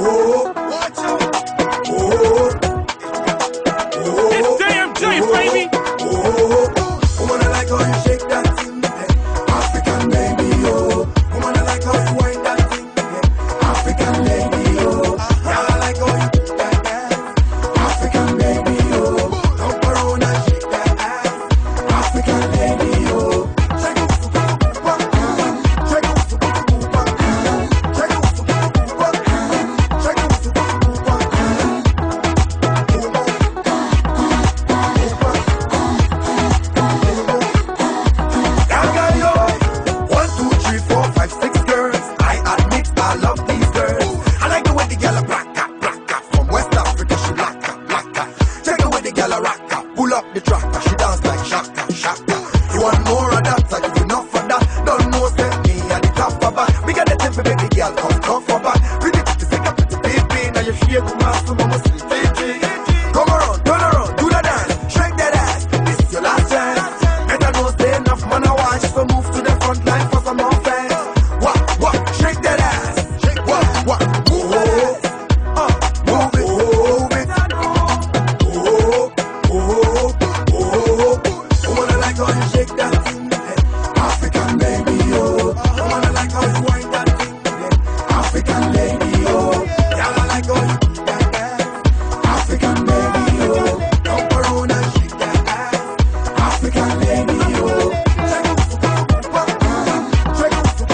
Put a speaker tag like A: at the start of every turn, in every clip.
A: Watch out. It's DMJ, baby. Woman, I like how you shake that thing, African baby, oh. Woman, I like how you wind that thing, African lady, oh. Girl, I like how you do that dance, African baby, oh. Jump around and shake that ass, African lady, oh. Check out for check out for check out for check out for pull up the tracker, she dance like shaka, shaka. You want more of that, I give you enough of that. Don't know, set me at the top of that. We got the temper, make the girl come for back. Pretty pretty, sick up, pretty baby. Now you feel the master, mama, sweet baby. Come around, turn around, do the dance, shake that ass. This is your last chance. Better know, stay enough, man, I want you to move to the front line for some more fans. What, shake that ass. What, move it. Move it. Woman, I like how you shake that thing, African baby, oh. Woman, I like how you wind that thing, African lady, oh. Girl, I like how you do that dance, African baby, oh. Jump around and shake that ass, African lady, oh. Check out for check out for check out for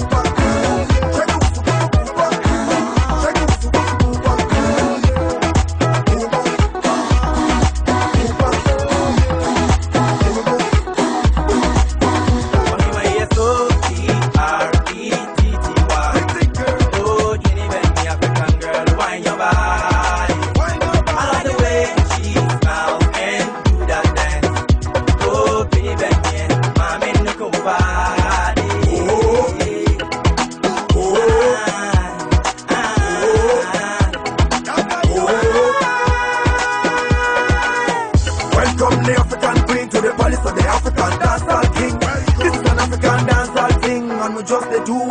A: Welcome the African queen to the palace of the African dancehall king. This is an African dancehall thing, and we just they do